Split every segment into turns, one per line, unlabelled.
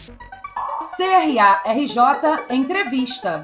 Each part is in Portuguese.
CRA RJ Entrevista.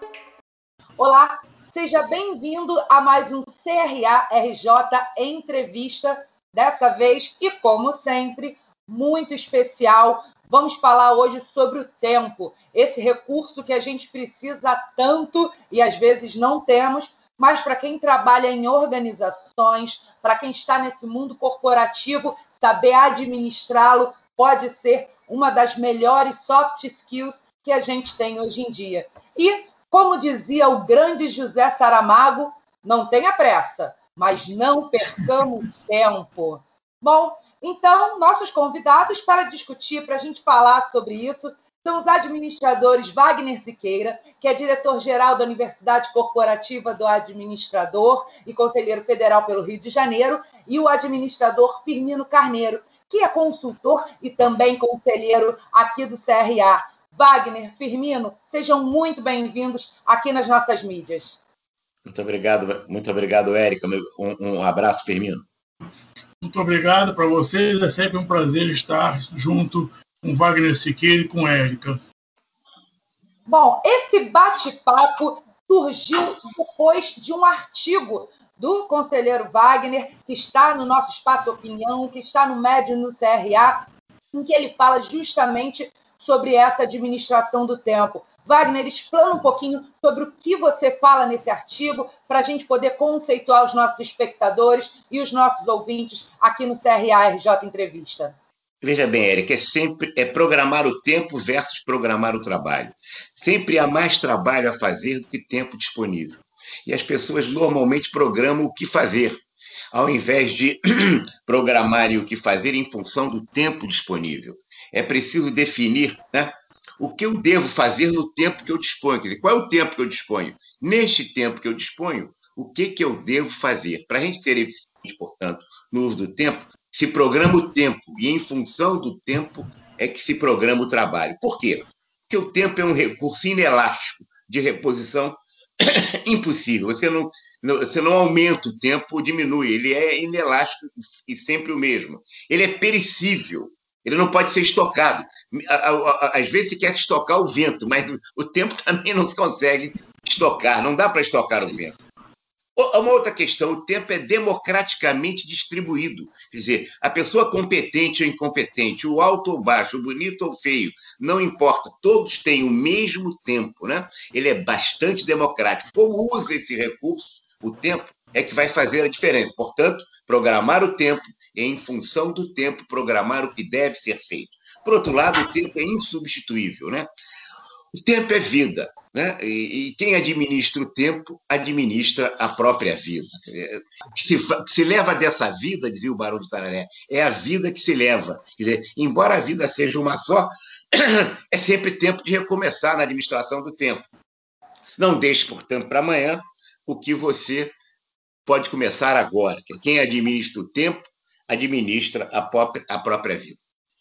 Olá, seja bem-vindo a mais um CRA RJ Entrevista. Dessa vez, e como sempre, muito especial, vamos falar hoje sobre o tempo, esse recurso que a gente precisa tanto e às vezes não temos, mas para quem trabalha em organizações, para quem está nesse mundo corporativo, saber administrá-lo pode ser uma das melhores soft skills que a gente tem hoje em dia. E, como dizia o grande José Saramago, não tenha pressa, mas não percamos tempo. Bom, então, nossos convidados para discutir, para a gente falar sobre isso, são os administradores Wagner Siqueira, que é diretor-geral da Universidade Corporativa do Administrador e conselheiro federal pelo Rio de Janeiro, e o administrador Firmino Carneiro, que é consultor e também conselheiro aqui do CRA. Wagner, Firmino, sejam muito bem-vindos aqui nas nossas mídias.
Muito obrigado, Érica. Um abraço, Firmino.
Muito obrigado para vocês. É sempre um prazer estar junto com Wagner Siqueira e com Érica.
Bom, esse bate-papo surgiu depois de um artigo do conselheiro Wagner, que está no nosso Espaço Opinião, que está no Médio no CRA, em que ele fala justamente sobre essa administração do tempo. Wagner, explana um pouquinho sobre o que você fala nesse artigo, para a gente poder conceituar os nossos espectadores e os nossos ouvintes aqui no CRA RJ Entrevista.
Veja bem, Érica, é programar o tempo versus programar o trabalho. Sempre há mais trabalho a fazer do que tempo disponível. E as pessoas normalmente programam o que fazer, ao invés de programarem o que fazer em função do tempo disponível. É preciso definir, né, o que eu devo fazer no tempo que eu disponho. Quer dizer, qual é o tempo que eu disponho? Neste tempo que eu disponho, o que eu devo fazer? Para a gente ser eficiente, portanto, no uso do tempo, se programa o tempo, e em função do tempo é que se programa o trabalho. Por quê? Porque o tempo é um recurso inelástico de reposição impossível. Você não aumenta o tempo ou diminui. Ele é inelástico e sempre o mesmo. Ele é perecível. Ele não pode ser estocado. Às vezes se quer estocar o vento, mas o tempo também não se consegue estocar. Não dá para estocar o vento. Uma outra questão, o tempo é democraticamente distribuído. Quer dizer, a pessoa competente ou incompetente, o alto ou baixo, o bonito ou feio, não importa, todos têm o mesmo tempo, né? Ele é bastante democrático. Como usa esse recurso, o tempo, é que vai fazer a diferença. Portanto, programar o tempo e, em função do tempo, programar o que deve ser feito. Por outro lado, o tempo é insubstituível, né? O tempo é vida, né? E quem administra o tempo, administra a própria vida. Que se leva dessa vida, dizia o Barão de Tararé, é a vida que se leva. Quer dizer, embora a vida seja uma só, é sempre tempo de recomeçar na administração do tempo. Não deixe, portanto, para amanhã o que você pode começar agora. Quem administra o tempo, administra a própria vida.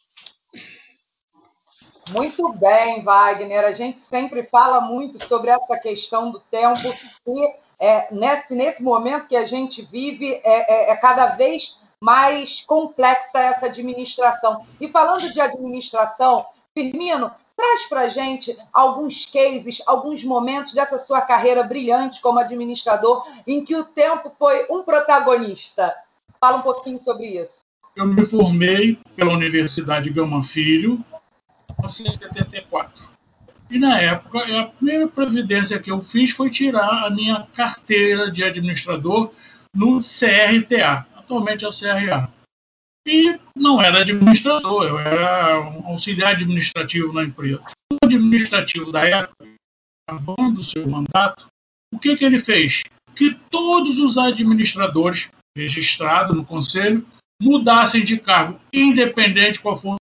Muito bem, Wagner. A gente sempre fala muito sobre essa questão do tempo e nesse momento que a gente vive é cada vez mais complexa essa administração. E falando de administração, Firmino, traz para a gente alguns cases, alguns momentos dessa sua carreira brilhante como administrador em que o tempo foi um protagonista. Fala um pouquinho sobre isso.
Eu me formei pela Universidade Gama Filho, em 1974. E, na época, a primeira providência que eu fiz foi tirar a minha carteira de administrador no CRTA, atualmente é o CRA. E não era administrador, eu era um auxiliar administrativo na empresa. O administrativo da época, acabando o seu mandato, o que ele fez? Que todos os administradores registrados no Conselho mudassem de cargo, independente qual fosse.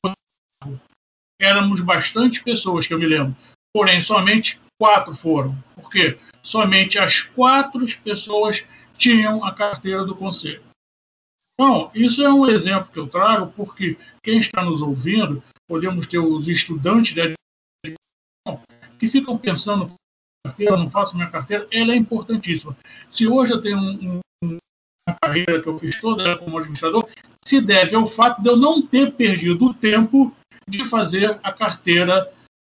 Éramos bastante pessoas, que eu me lembro, porém somente 4 foram. Por quê? Somente as 4 pessoas tinham a carteira do Conselho. Bom, isso é um exemplo que eu trago, porque quem está nos ouvindo, podemos ter os estudantes de administração que ficam pensando, carteira, não faço minha carteira, ela é importantíssima. Se hoje eu tenho uma carreira que eu fiz toda como administrador, se deve ao fato de eu não ter perdido o tempo de fazer a carteira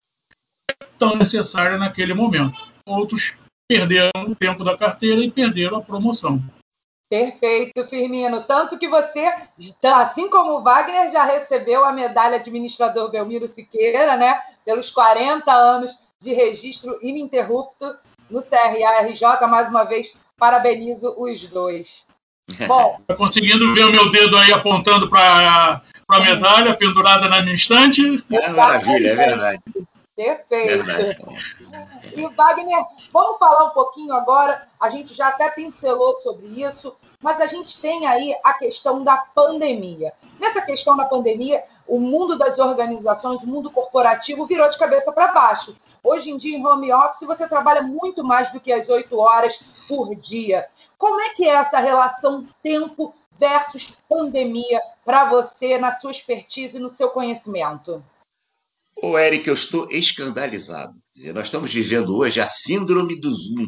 tão necessária naquele momento. Outros perderam o tempo da carteira e perderam a promoção.
Perfeito, Firmino. Tanto que você, assim como o Wagner, já recebeu a medalha administrador Belmiro Siqueira, né? Pelos 40 anos de registro ininterrupto no CRA-RJ. Mais uma vez, parabenizo os dois.
Bom, tá conseguindo ver o meu dedo aí apontando para a medalha pendurada na minha estante?
É maravilha, é verdade.
Perfeito.
Verdade.
E, Wagner, vamos falar um pouquinho agora, a gente já até pincelou sobre isso, mas a gente tem aí a questão da pandemia. Nessa questão da pandemia, o mundo das organizações, o mundo corporativo virou de cabeça para baixo. Hoje em dia, em home office, você trabalha muito mais do que as 8 horas por dia. Como é que é essa relação tempo versus pandemia para você, na sua expertise e no seu conhecimento?
Ô, Eric, eu estou escandalizado. Nós estamos vivendo hoje a síndrome do Zoom.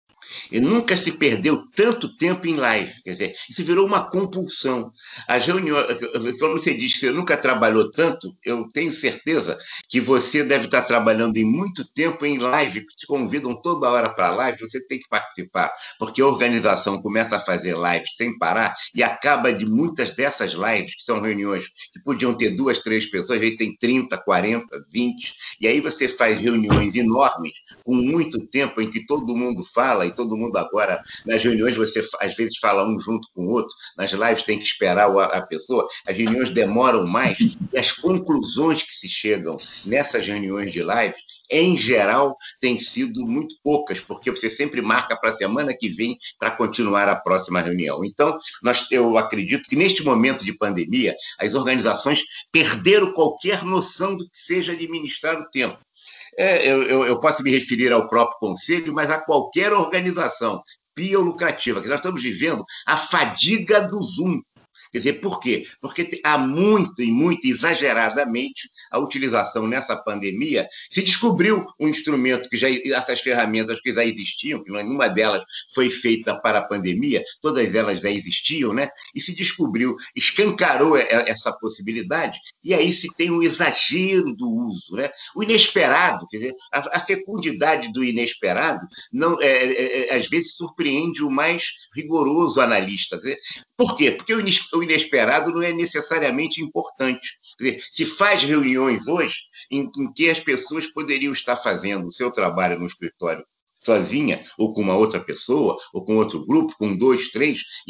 E nunca se perdeu tanto tempo em live. Quer dizer, isso virou uma compulsão. As reuniões, quando você diz que você nunca trabalhou tanto, eu tenho certeza que você deve estar trabalhando em muito tempo em live, que te convidam toda hora para live, você tem que participar, porque a organização começa a fazer lives sem parar e acaba de muitas dessas lives, que são reuniões que podiam ter 2, 3 pessoas, aí tem 30, 40, 20, e aí você faz reuniões enormes, com muito tempo em que todo mundo fala, e todo mundo agora, nas reuniões, você às vezes fala um junto com o outro, nas lives tem que esperar a pessoa, as reuniões demoram mais, e as conclusões que se chegam nessas reuniões de live, em geral, têm sido muito poucas, porque você sempre marca para a semana que vem para continuar a próxima reunião. Então, eu acredito que neste momento de pandemia, as organizações perderam qualquer noção do que seja administrar o tempo. Eu posso me referir ao próprio Conselho, mas a qualquer organização pia ou lucrativa, que nós estamos vivendo a fadiga do Zoom. Quer dizer, por quê? Porque há muito e muito exageradamente a utilização nessa pandemia. Se descobriu um instrumento que já, essas ferramentas que já existiam, que nenhuma delas foi feita para a pandemia, todas elas já existiam, né? E se descobriu, escancarou essa possibilidade, e aí se tem um exagero do uso, né? O inesperado, quer dizer, a fecundidade do inesperado, não, às vezes surpreende o mais rigoroso analista. Quer dizer, por quê? Porque o inesperado não é necessariamente importante. Quer dizer, se faz reuniões hoje em que as pessoas poderiam estar fazendo o seu trabalho no escritório sozinha, ou com uma outra pessoa, ou com outro grupo, com 2, 3, e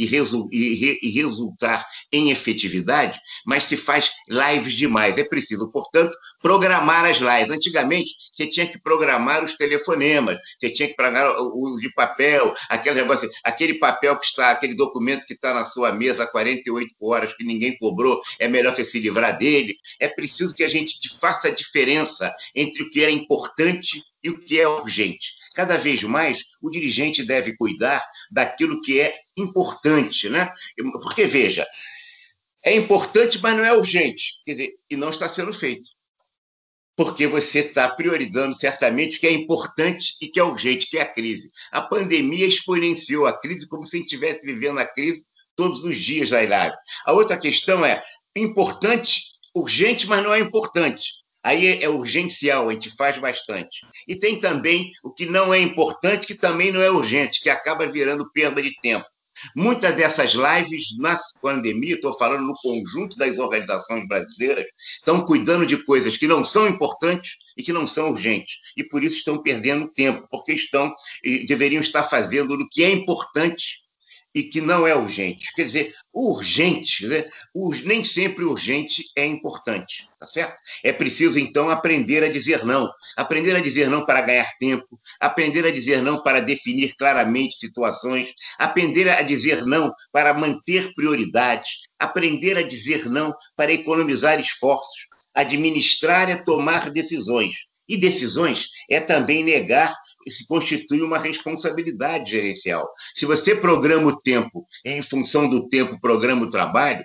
resultar em efetividade, mas se faz lives demais. É preciso, portanto, programar as lives. Antigamente, você tinha que programar os telefonemas, você tinha que programar o uso de papel, aquele papel que está, aquele documento que está na sua mesa há 48 horas, que ninguém cobrou, é melhor você se livrar dele. É preciso que a gente faça a diferença entre o que é importante e o que é urgente. Cada vez mais, o dirigente deve cuidar daquilo que é importante, né? Porque, veja, é importante, mas não é urgente. Quer dizer, e não está sendo feito. Porque você está priorizando certamente o que é importante e que é urgente, que é a crise. A pandemia exponenciou a crise como se a gente estivesse vivendo a crise todos os dias da live. A outra questão é importante, urgente, mas não é importante. Aí é urgencial, a gente faz bastante. E tem também o que não é importante, que também não é urgente, que acaba virando perda de tempo. Muitas dessas lives, na pandemia, estou falando no conjunto das organizações brasileiras, estão cuidando de coisas que não são importantes e que não são urgentes. E por isso estão perdendo tempo, porque deveriam estar fazendo o que é importante e que não é urgente. Quer dizer, o urgente, né? Nem sempre o urgente é importante, tá certo? É preciso, então, aprender a dizer não. Aprender a dizer não para ganhar tempo, aprender a dizer não para definir claramente situações, aprender a dizer não para manter prioridades, aprender a dizer não para economizar esforços, administrar é tomar decisões. E decisões é também negar, se constitui uma responsabilidade gerencial. Se você programa o tempo, em função do tempo, programa o trabalho,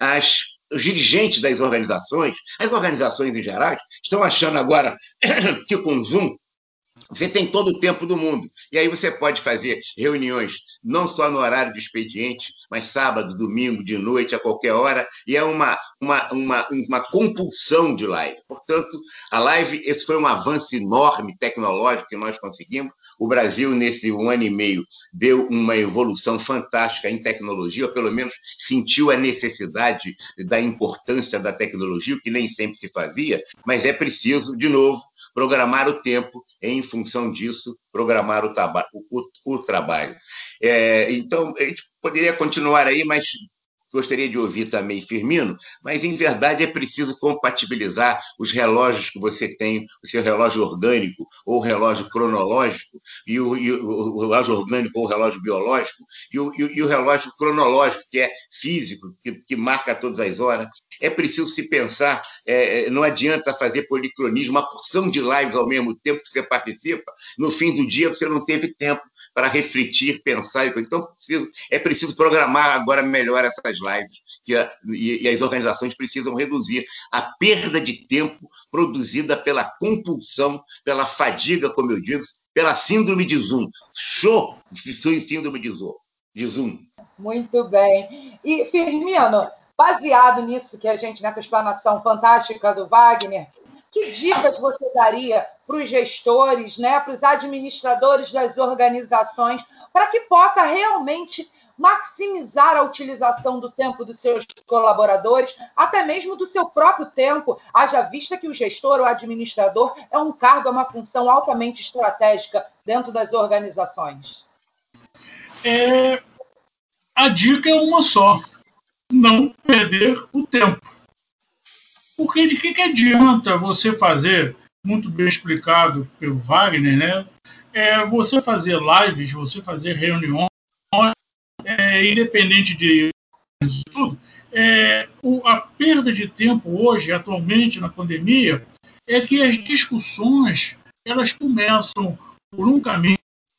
os dirigentes das organizações, as organizações em geral, estão achando agora que com o Zoom Você tem todo o tempo do mundo. E aí você pode fazer reuniões não só no horário de expediente, mas sábado, domingo, de noite, a qualquer hora. E é uma compulsão de live. Portanto, a live, esse foi um avanço enorme tecnológico que nós conseguimos. O Brasil, nesse 1 ano e meio, deu uma evolução fantástica em tecnologia, ou pelo menos sentiu a necessidade da importância da tecnologia, o que nem sempre se fazia, mas é preciso, de novo, programar o tempo em função disso, programar o trabalho. Então, a gente poderia continuar aí, mas gostaria de ouvir também Firmino, mas, em verdade, é preciso compatibilizar os relógios que você tem, o seu relógio orgânico ou o relógio cronológico, e o relógio orgânico ou o relógio biológico, e o relógio cronológico, que é físico, que marca todas as horas. É preciso se pensar, não adianta fazer policronismo, uma porção de lives ao mesmo tempo que você participa, no fim do dia você não teve tempo para refletir, pensar. Então, é preciso programar agora melhor essas lives, e as organizações precisam reduzir a perda de tempo produzida pela compulsão, pela fadiga, como eu digo, pela síndrome de Zoom. Síndrome de Zoom.
Muito bem. E, Firmino, baseado nisso que nessa explanação fantástica do Wagner, que dicas você daria para os gestores, né, para os administradores das organizações, para que possa realmente maximizar a utilização do tempo dos seus colaboradores, até mesmo do seu próprio tempo, haja vista que o gestor ou administrador é um cargo, é uma função altamente estratégica dentro das organizações?
A dica é uma só: não perder o tempo. Porque de que adianta você fazer, muito bem explicado pelo Wagner, né? Você fazer lives, você fazer reuniões, independente de tudo, a perda de tempo hoje, atualmente, na pandemia, é que as discussões elas começam por um caminho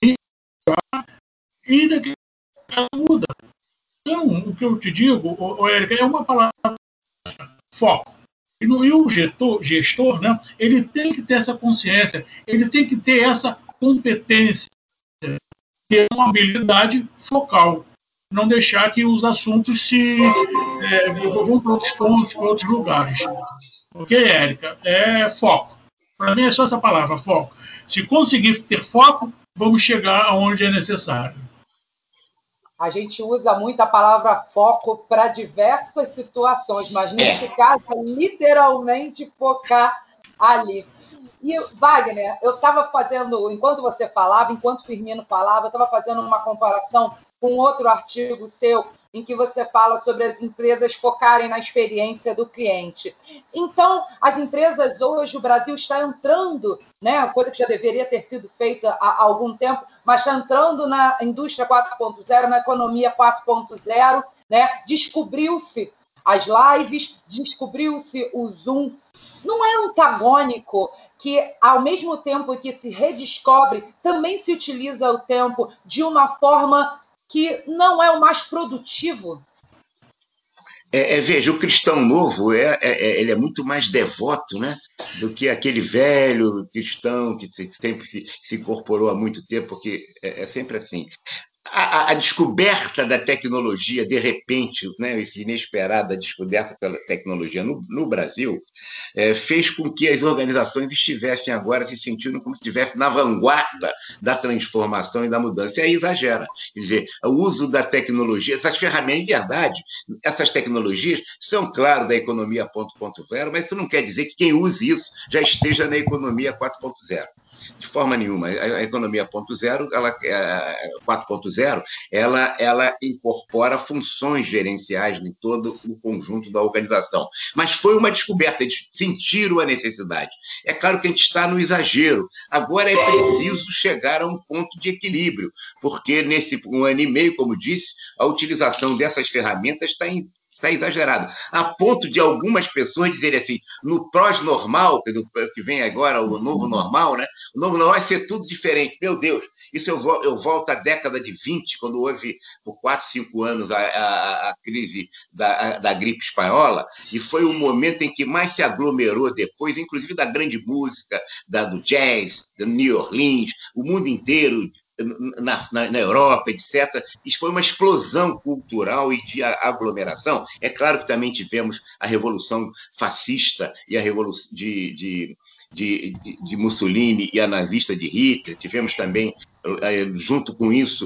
e daqui a pouco muda. Então, o que eu te digo, Érica, é uma palavra: foco. E o gestor, né, ele tem que ter essa consciência, ele tem que ter essa competência, que é uma habilidade focal. Não deixar que os assuntos vão para outros pontos, para outros lugares. Ok, Érica? É foco. Para mim é só essa palavra, foco. Se conseguir ter foco, vamos chegar aonde é necessário.
A gente usa muito a palavra foco para diversas situações, mas nesse caso é literalmente focar ali. E, Wagner, eu estava fazendo, enquanto você falava, enquanto o Firmino falava, eu estava fazendo uma comparação com outro artigo seu, em que você fala sobre as empresas focarem na experiência do cliente. Então, as empresas hoje, o Brasil está entrando, né, coisa que já deveria ter sido feita há algum tempo, mas está entrando na indústria 4.0, na economia 4.0, né? Descobriu-se as lives, descobriu-se o Zoom. Não é antagônico que, ao mesmo tempo que se redescobre, também se utiliza o tempo de uma forma que não é o mais produtivo?
Veja, o cristão novo ele é muito mais devoto, né, do que aquele velho cristão que sempre se incorporou há muito tempo, porque é sempre assim. A descoberta da tecnologia, de repente, né, essa inesperada descoberta pela tecnologia no Brasil, fez com que as organizações estivessem agora se sentindo como se estivessem na vanguarda da transformação e da mudança. E aí exagera. Quer dizer, o uso da tecnologia, essas ferramentas, em verdade, essas tecnologias são, claro, da economia 4.0, mas isso não quer dizer que quem use isso já esteja na economia 4.0. De forma nenhuma. A economia 4.0, ela incorpora funções gerenciais em todo o conjunto da organização. Mas foi uma descoberta, eles sentiram a necessidade. É claro que a gente está no exagero. Agora é preciso chegar a um ponto de equilíbrio, porque nesse 1 ano e meio, como disse, a utilização dessas ferramentas está em Está exagerado. A ponto de algumas pessoas dizerem assim, no pós-normal, que vem agora o novo normal, né? O novo normal vai ser tudo diferente. Meu Deus, isso eu volto à década de 20, quando houve, por 4, 5 anos, a crise da gripe espanhola, e foi o momento em que mais se aglomerou depois, inclusive da grande música, do jazz, do New Orleans, o mundo inteiro, na Europa, etc. Isso foi uma explosão cultural e de aglomeração. É claro que também tivemos a Revolução Fascista e a Revolução de Mussolini e a nazista de Hitler. Tivemos também, junto com isso,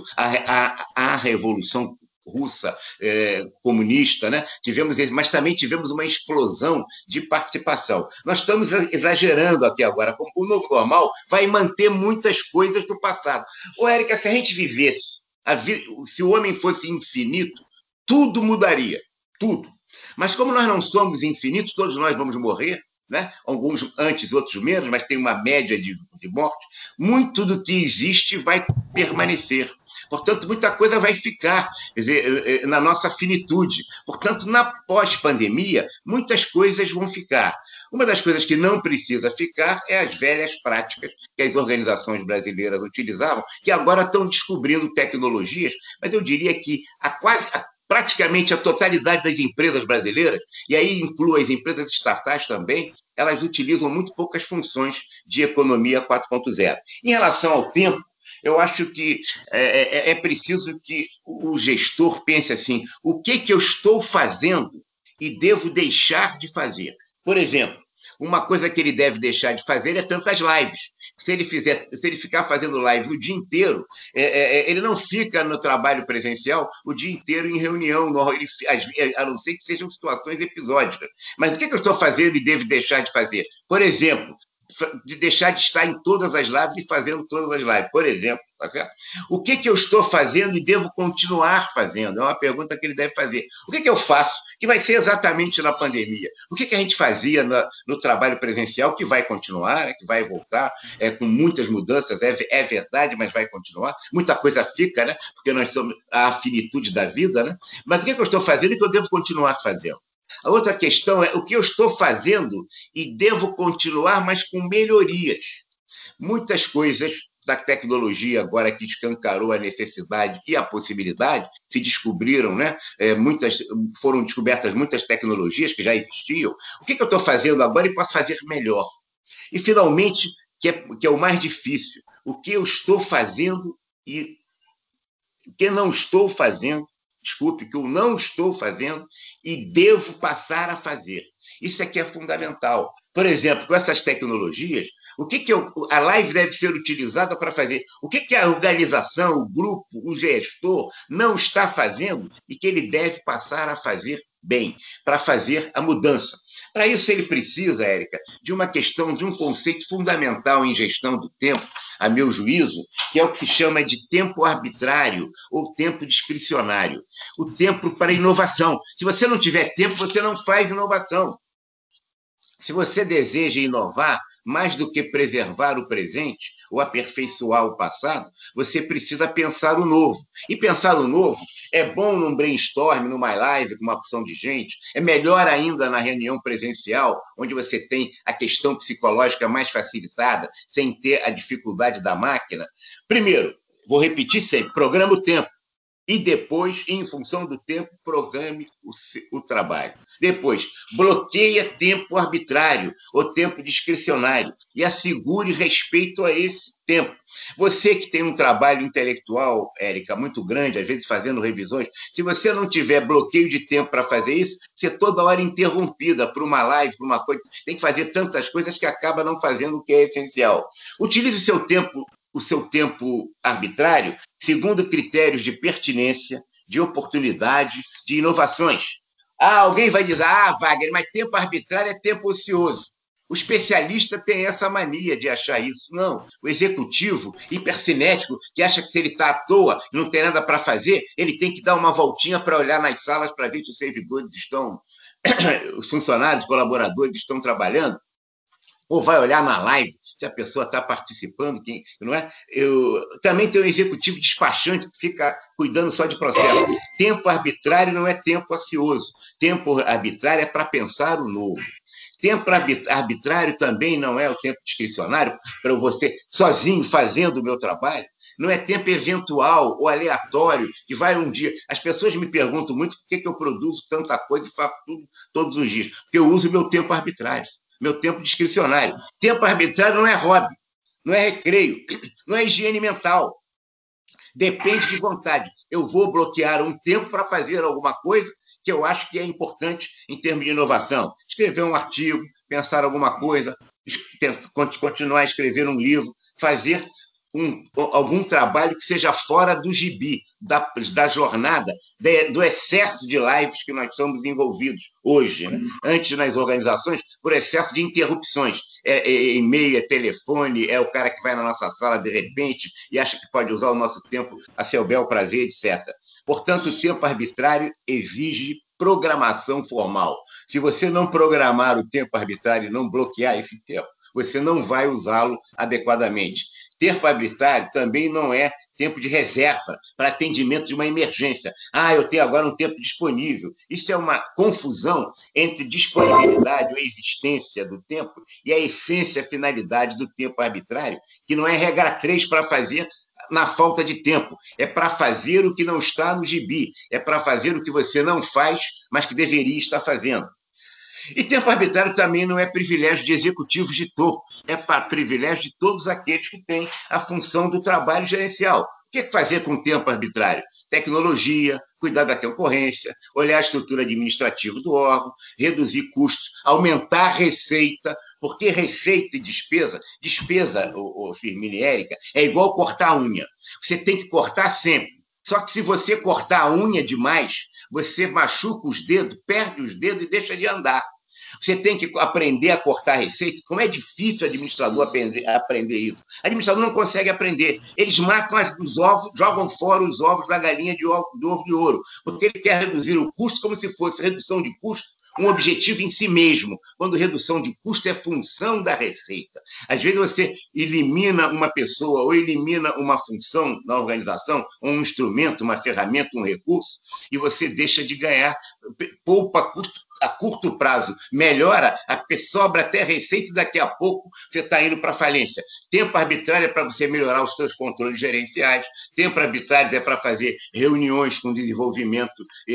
a Revolução Russa comunista, né? Mas também tivemos uma explosão de participação. Nós estamos exagerando aqui agora. Como o novo normal vai manter muitas coisas do passado. Ô, Érica, se a gente vivesse, se o homem fosse infinito, tudo mudaria, tudo. Mas como nós não somos infinitos, todos nós vamos morrer, né? Alguns antes, outros menos, mas tem uma média de morte. Muito do que existe vai permanecer. Portanto, muita coisa vai ficar, quer dizer, na nossa finitude. Portanto, na pós-pandemia, muitas coisas vão ficar. Uma das coisas que não precisa ficar é as velhas práticas que as organizações brasileiras utilizavam, que agora estão descobrindo tecnologias, mas eu diria que praticamente a totalidade das empresas brasileiras, e aí inclui as empresas estatais também, elas utilizam muito poucas funções de economia 4.0. Em relação ao tempo, eu acho que é preciso que o gestor pense assim, o que eu estou fazendo e devo deixar de fazer? Por exemplo, uma coisa que ele deve deixar de fazer é tantas lives. Se ele ficar fazendo live o dia inteiro, ele não fica no trabalho presencial o dia inteiro em reunião, a não ser que sejam situações episódicas. Mas o que eu estou fazendo e devo deixar de fazer? Por exemplo, de deixar de estar em todas as lives e fazendo todas as lives, por exemplo, tá certo? O que eu estou fazendo e devo continuar fazendo? É uma pergunta que ele deve fazer. O que eu faço? Que vai ser exatamente na pandemia. O que a gente fazia no trabalho presencial, que vai continuar, que vai voltar, com muitas mudanças, é verdade, mas vai continuar. Muita coisa fica, né? Porque nós somos a finitude da vida, né? Mas o que eu estou fazendo e que eu devo continuar fazendo? A outra questão é o que eu estou fazendo e devo continuar, mas com melhorias. Muitas coisas da tecnologia, agora que escancarou a necessidade e a possibilidade, se descobriram, né? Foram descobertas muitas tecnologias que já existiam. O que eu estou fazendo agora e posso fazer melhor? E, finalmente, que é o mais difícil, o que eu estou fazendo e o que não estou fazendo, desculpe, que eu não estou fazendo e devo passar a fazer. Isso aqui é fundamental. Por exemplo, com essas tecnologias, a live deve ser utilizada para fazer? O que a organização, o grupo, o gestor não está fazendo e que ele deve passar a fazer bem, para fazer a mudança? Para isso, ele precisa, Érica, de um conceito fundamental em gestão do tempo, a meu juízo, que é o que se chama de tempo arbitrário ou tempo discricionário. O tempo para inovação. Se você não tiver tempo, você não faz inovação. Se você deseja inovar, mais do que preservar o presente ou aperfeiçoar o passado, você precisa pensar o novo. E pensar o novo é bom num brainstorm, numa live com uma opção de gente, é melhor ainda na reunião presencial, onde você tem a questão psicológica mais facilitada, sem ter a dificuldade da máquina. Primeiro, vou repetir sempre, programa o tempo. E depois, em função do tempo, programe o trabalho. Depois, bloqueia tempo arbitrário ou tempo discricionário e assegure respeito a esse tempo. Você que tem um trabalho intelectual, Érica, muito grande, às vezes fazendo revisões, se você não tiver bloqueio de tempo para fazer isso, você é toda hora interrompida por uma live, por uma coisa, tem que fazer tantas coisas que acaba não fazendo o que é essencial. Utilize o seu tempo arbitrário segundo critérios de pertinência, de oportunidade, de inovações. Alguém vai dizer, Wagner, mas tempo arbitrário é tempo ocioso. O especialista tem essa mania de achar isso. Não, o executivo hipercinético, que acha que se ele está à toa e não tem nada para fazer, ele tem que dar uma voltinha para olhar nas salas para ver se os servidores estão, os funcionários, colaboradores estão trabalhando. ou vai olhar na live se a pessoa está participando, não é? Eu também tenho um executivo despachante que fica cuidando só de processo. Tempo arbitrário não é tempo ocioso. Tempo arbitrário é para pensar o novo. Tempo arbitrário também não é o tempo discricionário para você sozinho fazendo o meu trabalho. Não é tempo eventual ou aleatório, que vai um dia. As pessoas me perguntam muito por que eu produzo tanta coisa e faço tudo todos os dias. Porque eu uso meu tempo arbitrário, meu tempo discricionário. Tempo arbitrário não é hobby, não é recreio, não é higiene mental. Depende de vontade. Eu vou bloquear um tempo para fazer alguma coisa que eu acho que é importante em termos de inovação. Escrever um artigo, pensar alguma coisa, continuar a escrever um livro, fazer algum trabalho que seja fora do gibi, da jornada, do excesso de lives que nós somos envolvidos hoje. Né? Antes, nas organizações, por excesso de interrupções. E-mail, é telefone, é o cara que vai na nossa sala de repente e acha que pode usar o nosso tempo a seu bel prazer, etc. Portanto, o tempo arbitrário exige programação formal. Se você não programar o tempo arbitrário e não bloquear esse tempo, você não vai usá-lo adequadamente. Tempo arbitrário também não é tempo de reserva para atendimento de uma emergência. Eu tenho agora um tempo disponível. Isso é uma confusão entre disponibilidade ou existência do tempo e a essência, a finalidade do tempo arbitrário, que não é regra 3 para fazer na falta de tempo. É para fazer o que não está no gibi. É para fazer o que você não faz, mas que deveria estar fazendo. E tempo arbitrário também não é privilégio de executivos de topo, é privilégio de todos aqueles que têm a função do trabalho gerencial. O que fazer com tempo arbitrário? Tecnologia, cuidar da concorrência, olhar a estrutura administrativa do órgão, reduzir custos, aumentar a receita, porque receita e despesa, Firmina e Érica, é igual cortar a unha. Você tem que cortar sempre. Só que se você cortar a unha demais, você machuca os dedos, perde os dedos e deixa de andar. Você tem que aprender a cortar receita. Como é difícil o administrador aprender isso. O administrador não consegue aprender. Eles matam os ovos, jogam fora os ovos da galinha do ovo de ouro, porque ele quer reduzir o custo como se fosse redução de custo um objetivo em si mesmo, quando redução de custo é função da receita. Às vezes você elimina uma pessoa ou elimina uma função na organização, um instrumento, uma ferramenta, um recurso, e você deixa de ganhar, poupa custo a curto prazo, melhora, sobra até receita e daqui a pouco você está indo para a falência. Tempo arbitrário é para você melhorar os seus controles gerenciais, tempo arbitrário é para fazer reuniões com desenvolvimento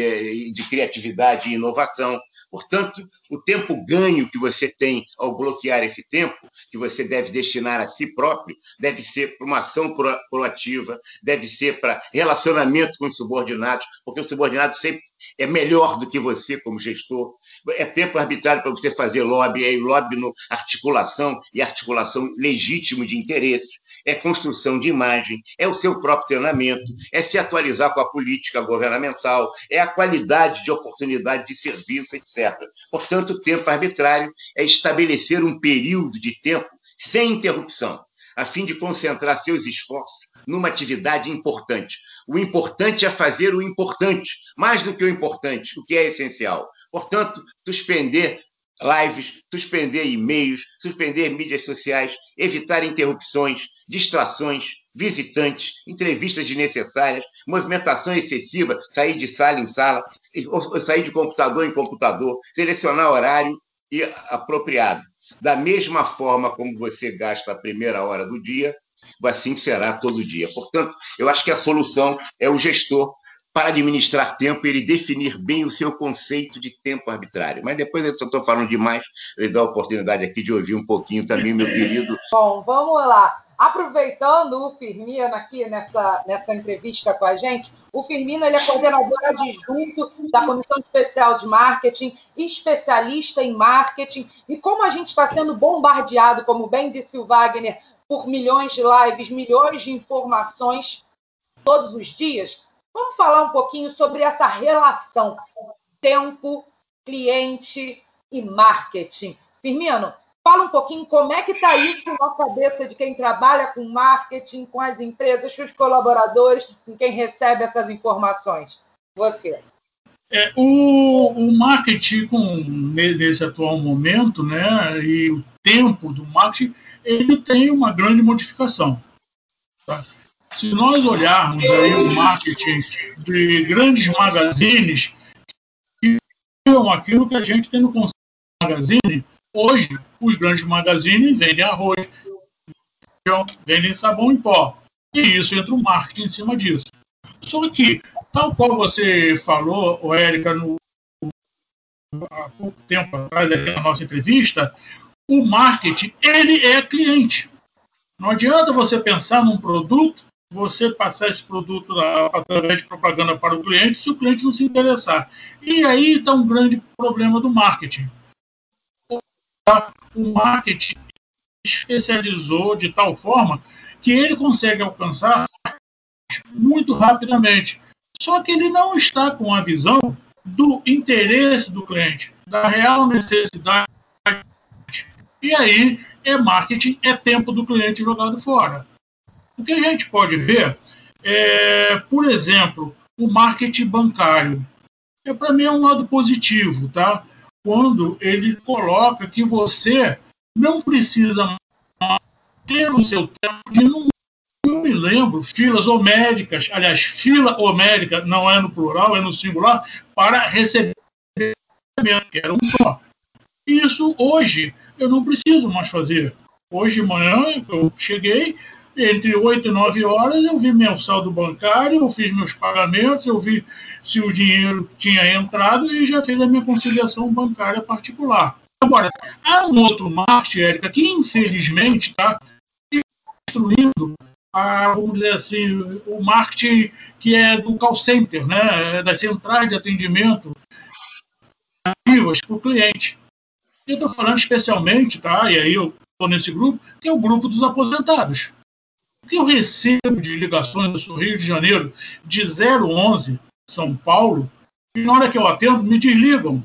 de criatividade e inovação. Portanto, o tempo ganho que você tem ao bloquear esse tempo, que você deve destinar a si próprio, deve ser para uma ação proativa, deve ser para relacionamento com os subordinados, porque o subordinado sempre é melhor do que você como gestor. É tempo arbitrário para você fazer lobby, lobby no articulação e articulação legítimo de interesses, é construção de imagem, é o seu próprio treinamento, é se atualizar com a política governamental, é a qualidade de oportunidade de serviço, etc. Portanto, o tempo arbitrário é estabelecer um período de tempo sem interrupção, a fim de concentrar seus esforços numa atividade importante. O importante é fazer o importante, mais do que o importante, o que é essencial. Portanto, suspender lives, suspender e-mails, suspender mídias sociais, evitar interrupções, distrações, visitantes, entrevistas desnecessárias, movimentação excessiva, sair de sala em sala, sair de computador em computador, selecionar horário e apropriado. Da mesma forma como você gasta a primeira hora do dia, assim será todo dia. Portanto, eu acho que a solução é o gestor, para administrar tempo, ele definir bem o seu conceito de tempo arbitrário. Mas depois eu estou falando demais, eu dou a oportunidade aqui de ouvir um pouquinho também, meu querido.
Bom, vamos lá. Aproveitando o Firmino aqui nessa entrevista com a gente, o Firmino ele é coordenador adjunto da Comissão Especial de Marketing, especialista em marketing, e como a gente está sendo bombardeado, como bem disse o Wagner, por milhões de lives, milhões de informações todos os dias, vamos falar um pouquinho sobre essa relação tempo, cliente e marketing. Firmino, fala um pouquinho como é que está isso na cabeça de quem trabalha com marketing, com as empresas, com os colaboradores, com quem recebe essas informações. Você.
O marketing, nesse atual momento, né, e tempo do marketing, ele tem uma grande modificação. Tá? Se nós olharmos aí o marketing de grandes magazines, que são aquilo que a gente tem no conceito de magazine, hoje os grandes magazines vendem arroz, vendem sabão em pó. E isso entra o marketing em cima disso. Só que, tal qual você falou, Érica, há pouco tempo atrás, na nossa entrevista, o marketing, ele é cliente. Não adianta você pensar num produto, você passar esse produto através de propaganda para o cliente, se o cliente não se interessar. E aí está um grande problema do marketing. O marketing especializou de tal forma que ele consegue alcançar muito rapidamente. Só que ele não está com a visão do interesse do cliente, da real necessidade. E aí, marketing é tempo do cliente jogado fora. O que a gente pode ver por exemplo, o marketing bancário. Para mim é um lado positivo, tá? Quando ele coloca que você não precisa ter o seu tempo de não me lembro, filas homéricas, aliás, fila homérica, não é no plural, é no singular, para receber, que era um só. Isso, hoje, eu não preciso mais fazer. Hoje de manhã, eu cheguei, entre 8 e 9 horas, eu vi meu saldo bancário, eu fiz meus pagamentos, eu vi se o dinheiro tinha entrado e já fiz a minha conciliação bancária particular. Agora, há um outro marketing, Érica, que infelizmente está destruindo vamos dizer assim, o marketing que é do call center, né, das centrais de atendimento ativas para o cliente. Eu estou falando especialmente, tá, e aí eu estou nesse grupo, que é o grupo dos aposentados. O que eu recebo de ligações do Rio de Janeiro, de 011, São Paulo, e na hora que eu atendo, me desligam.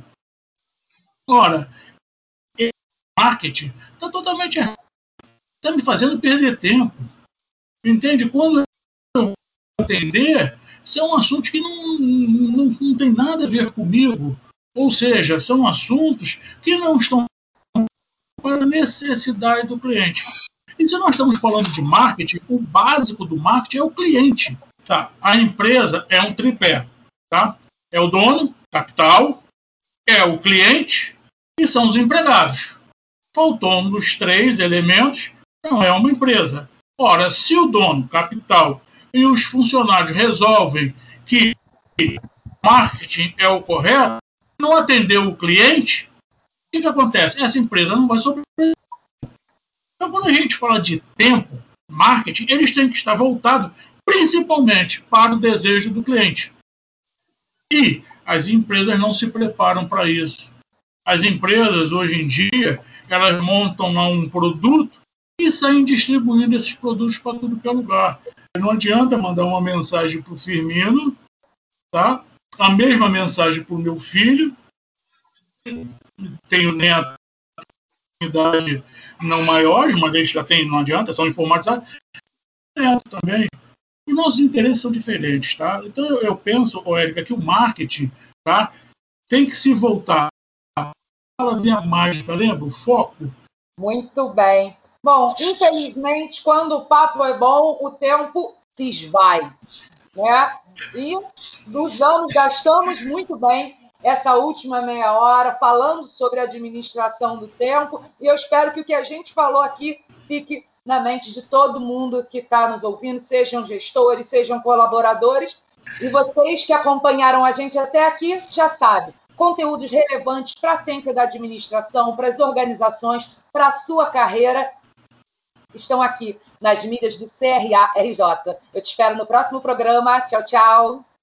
Ora, o marketing está totalmente errado. Está me fazendo perder tempo. Entende? Quando eu entender, isso é um assunto que não tem nada a ver comigo. Ou seja, são assuntos que não estão para a necessidade do cliente. E se nós estamos falando de marketing, o básico do marketing é o cliente. Tá? A empresa é um tripé. Tá? É o dono, capital, é o cliente e são os empregados. Faltando os 3 elementos, não é uma empresa. Ora, se o dono, capital e os funcionários resolvem que marketing é o correto, não atendeu o cliente, o que acontece? Essa empresa não vai sobreviver. Então, quando a gente fala de tempo, marketing, eles têm que estar voltados principalmente para o desejo do cliente. E as empresas não se preparam para isso. As empresas, hoje em dia, elas montam lá um produto e saem distribuindo esses produtos para tudo que é lugar. Não adianta mandar uma mensagem para o Firmino, tá? A mesma mensagem para o meu filho, tenho neto de idade não maiores, mas eles já têm, não adianta, são informatizados, neto também. Os nossos interesses são diferentes, tá? Então eu penso, Érica, que o marketing, tá, tem que se voltar à palavrinha mágica, lembra? O foco.
Muito bem. Bom, infelizmente, quando o papo é bom, o tempo se esvai, né? E dos anos gastamos muito bem essa última meia hora falando sobre a administração do tempo, e eu espero que o que a gente falou aqui fique na mente de todo mundo que está nos ouvindo, sejam gestores, sejam colaboradores, e vocês que acompanharam a gente até aqui já sabem, conteúdos relevantes para a ciência da administração, para as organizações, para a sua carreira, estão aqui nas mídias do CRA-RJ. Eu te espero no próximo programa. Tchau, tchau.